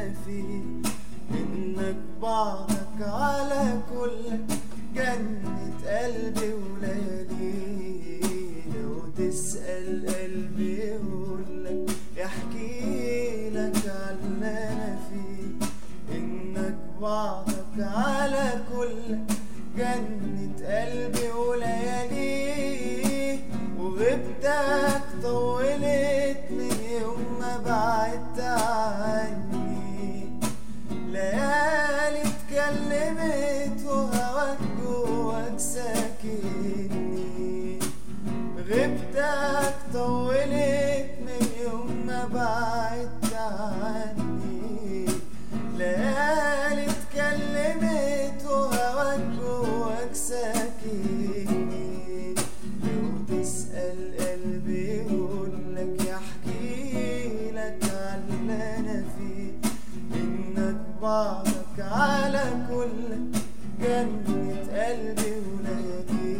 انا فيه، انك بعدك على كلك جنة قلبي وليالي. لو تسأل قلبي يقولك يحكيلك على اللي انا فيه، انك بعدك على كلك جنة قلبي وليالي. وغيبتك طولت من يوم ما بعدت عني، ليالي اتكلمت وهواك جواك ساكنني. غيبتك طولت من يوم ما بعدت عني، ليالي اتكلمت وهواك جواك ساكنني. لو تسأل قلبي يقولك يحكيلك على اللي انا فيه، انك بعدك على كلك جنة قلبي وليالي.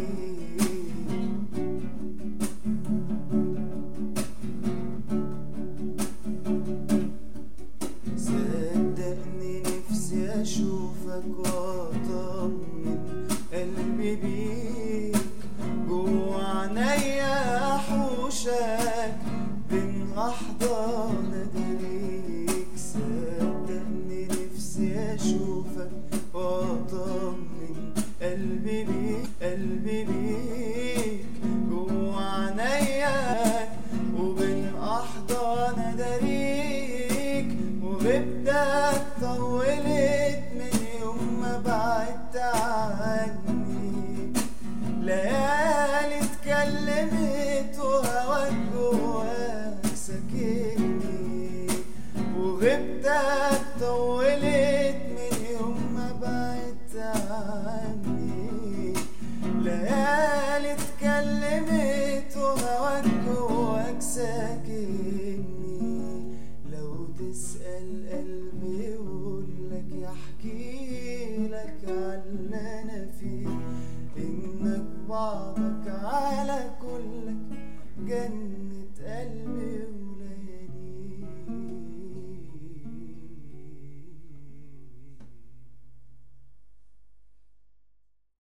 صدقني نفسي اشوفك واطمن قلبي بيك، جوا عينيا احوشك بين احضان ايديك. صدقني نفسي اشوفك واطمن قلبي بيك، قلبي بيك جوا عينيا وبين احضان ايديك. وغيبتك طولت من يوم ما بعدت عني، ليالي اتكلمت وهواك جواك ساكنني. وغيبتك طولت من يوم ما بعدت عني، ليالي اتكلمت وهواك جواك ساكنني. لو تسأل قلبي يقولك يحكيلك على اللي انا فيه، انك بعدك على كلك جنة قلبي